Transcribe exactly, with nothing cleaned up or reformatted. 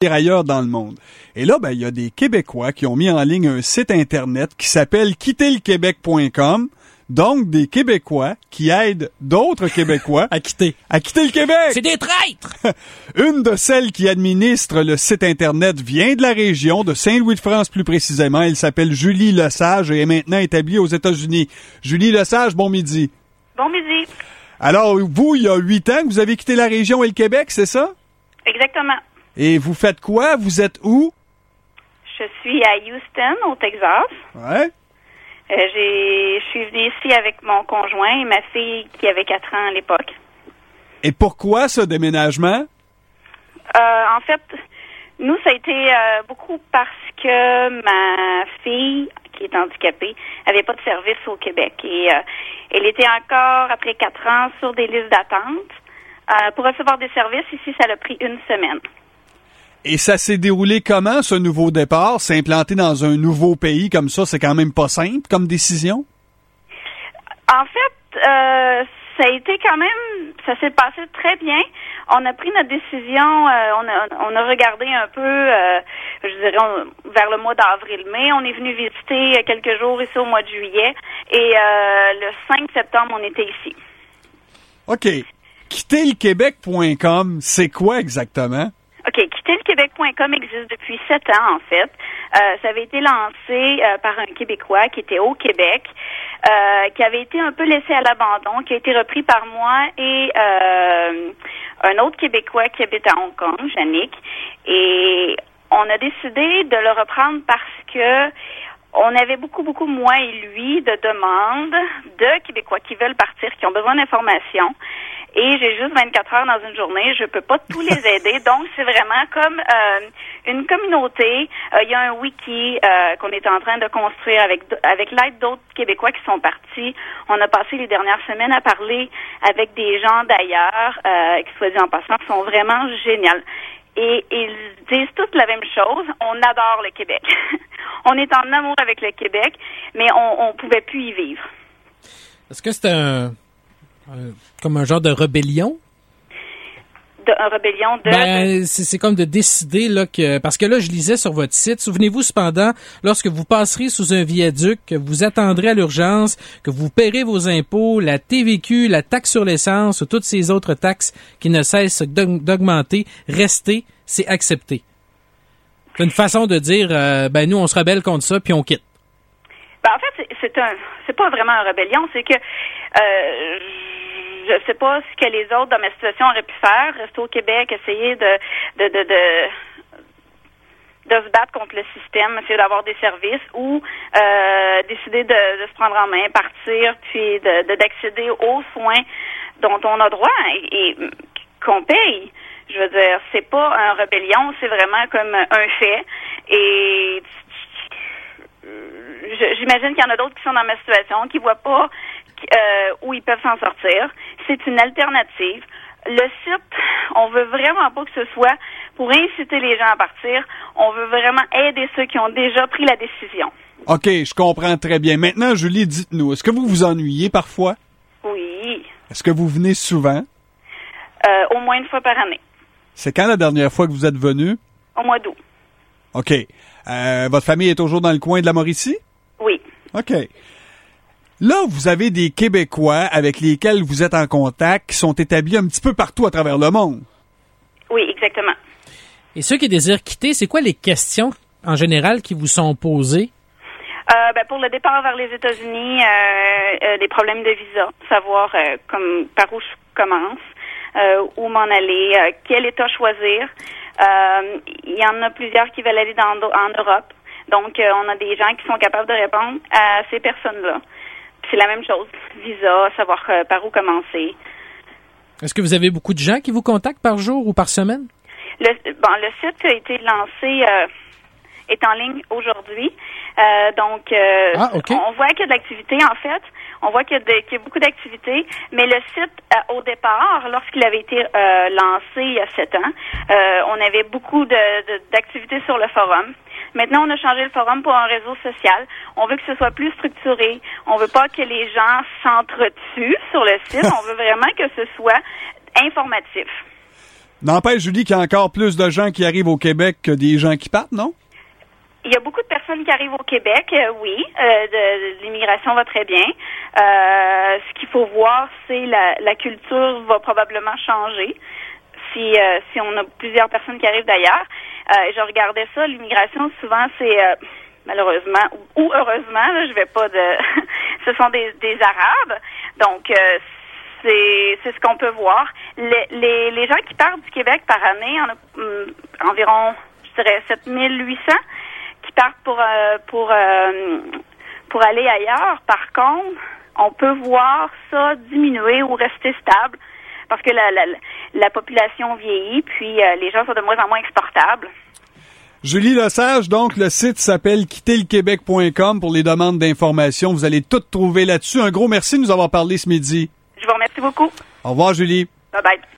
ailleurs dans le monde. Et là, ben, il y a des Québécois qui ont mis en ligne un site Internet qui s'appelle quitter le québec point com. Donc, des Québécois qui aident d'autres Québécois à quitter. À quitter le Québec. C'est des traîtres! Une de celles qui administre le site Internet vient de la région, de Saint-Louis-de-France plus précisément. Elle s'appelle Julie Lesage et est maintenant établie aux États-Unis. Julie Lesage, bon midi. Bon midi. Alors, vous, il y a huit ans que vous avez quitté la région et le Québec, c'est ça? Exactement. Et vous faites quoi? Vous êtes où? Je suis à Houston, au Texas. Ouais. Euh, j'ai, je suis venue ici avec mon conjoint et ma fille qui avait quatre ans à l'époque. Et pourquoi ce déménagement? Euh, en fait, nous, ça a été euh, beaucoup parce que ma fille, qui est handicapée, avait pas de service au Québec. Et euh, elle était encore, après quatre ans, sur des listes d'attente. Euh, pour recevoir des services, ici, ça a pris une semaine. Et ça s'est déroulé comment, ce nouveau départ? S'implanter dans un nouveau pays comme ça, c'est quand même pas simple comme décision? En fait, euh, ça a été quand même, ça s'est passé très bien. On a pris notre décision, euh, on, a, on a regardé un peu, euh, je dirais, on, vers le mois d'avril-mai. On est venu visiter quelques jours ici au mois de juillet. Et euh, le cinq septembre, on était ici. OK. quitter le québec point com, c'est quoi exactement? OK, quitter le québec point com existe depuis sept ans, en fait. Euh, ça avait été lancé euh, par un Québécois qui était au Québec, euh, qui avait été un peu laissé à l'abandon, qui a été repris par moi et euh, un autre Québécois qui habite à Hong Kong, Yannick. Et on a décidé de le reprendre parce que on avait beaucoup, beaucoup, moi et lui, de demandes de Québécois qui veulent partir, qui ont besoin d'informations. Et j'ai juste vingt-quatre heures dans une journée, je peux pas tous les aider. Donc, c'est vraiment comme euh, une communauté. Il euh, y a un wiki euh, qu'on est en train de construire avec avec l'aide d'autres Québécois qui sont partis. On a passé les dernières semaines à parler avec des gens d'ailleurs, euh, qui, soit dit en passant, sont vraiment géniaux. Et ils disent toutes la même chose. On adore le Québec. On est en amour avec le Québec, mais on on pouvait plus y vivre. Est-ce que c'est un... Euh, comme un genre de rébellion? De, un rébellion de... Ben, c'est, c'est comme de décider, là, que... Parce que là, je lisais sur votre site, souvenez-vous cependant, lorsque vous passerez sous un viaduc, que vous attendrez à l'urgence, que vous paierez vos impôts, la T V Q, la taxe sur l'essence ou toutes ces autres taxes qui ne cessent d'augmenter, restez, c'est accepté. C'est une façon de dire, euh, ben nous, on se rebelle contre ça, puis on quitte. Ben, en fait, c'est, c'est un, c'est pas vraiment une rébellion, c'est que euh, je sais pas ce que les autres dans ma situation auraient pu faire, rester au Québec, essayer de de de de, de se battre contre le système, essayer d'avoir des services ou euh, décider de, de se prendre en main, partir, puis de, de d'accéder aux soins dont on a droit et, et qu'on paye. Je veux dire, c'est pas une rébellion, c'est vraiment comme un fait. Et j'imagine qu'il y en a d'autres qui sont dans ma situation, qui voient pas euh, où ils peuvent s'en sortir. C'est une alternative. Le site, on veut vraiment pas que ce soit pour inciter les gens à partir. On veut vraiment aider ceux qui ont déjà pris la décision. OK, je comprends très bien. Maintenant, Julie, dites-nous, est-ce que vous vous ennuyez parfois? Oui. Est-ce que vous venez souvent? Euh, au moins une fois par année. C'est quand la dernière fois que vous êtes venu? Au mois d'août. OK. Euh, votre famille est toujours dans le coin de la Mauricie? Oui. OK. Là, vous avez des Québécois avec lesquels vous êtes en contact qui sont établis un petit peu partout à travers le monde. Oui, exactement. Et ceux qui désirent quitter, c'est quoi les questions en général qui vous sont posées? Euh, ben, pour le départ vers les États-Unis, euh, euh, des problèmes de visa, savoir euh, comme par où je commence, euh, où m'en aller, euh, quel État choisir. Euh, il y en a plusieurs qui veulent aller dans, en Europe. Donc, euh, on a des gens qui sont capables de répondre à ces personnes-là. C'est la même chose. Visa, savoir euh, par où commencer. Est-ce que vous avez beaucoup de gens qui vous contactent par jour ou par semaine? Le, bon, le site a été lancé, euh, est en ligne aujourd'hui. Euh, donc, euh, ah, okay. on voit qu'il y a de l'activité, en fait. On voit qu'il y a, de, qu'il y a beaucoup d'activités. Mais le site, euh, au départ, lorsqu'il avait été euh, lancé il y a sept ans, euh, on avait beaucoup de, de, d'activités sur le forum. Maintenant, on a changé le forum pour un réseau social. On veut que ce soit plus structuré. On veut pas que les gens s'entretuent sur le site. On veut vraiment que ce soit informatif. N'empêche, Julie, qu'il y a encore plus de gens qui arrivent au Québec que des gens qui partent, non? Il y a beaucoup de personnes qui arrivent au Québec, euh, oui. Euh, de, de l'immigration va très bien. Euh, ce qu'il faut voir, c'est la, la culture va probablement changer si euh, si on a plusieurs personnes qui arrivent d'ailleurs. Euh, je regardais ça, l'immigration, souvent, c'est euh, malheureusement ou, ou heureusement, là, je vais pas de... ce sont des, des Arabes. Donc, euh, c'est c'est ce qu'on peut voir. Les, les, les gens qui partent du Québec par année, on a hum, environ, je dirais, sept mille huit cents qui partent pour euh, pour euh, pour aller ailleurs. Par contre, on peut voir ça diminuer ou rester stable parce que la la, la population vieillit, puis euh, les gens sont de moins en moins exportables. Julie Lesage, donc le site s'appelle quitter le québec point com pour les demandes d'informations. Vous allez tout trouver là-dessus. Un gros merci de nous avoir parlé ce midi. Je vous remercie beaucoup. Au revoir, Julie. Bye bye.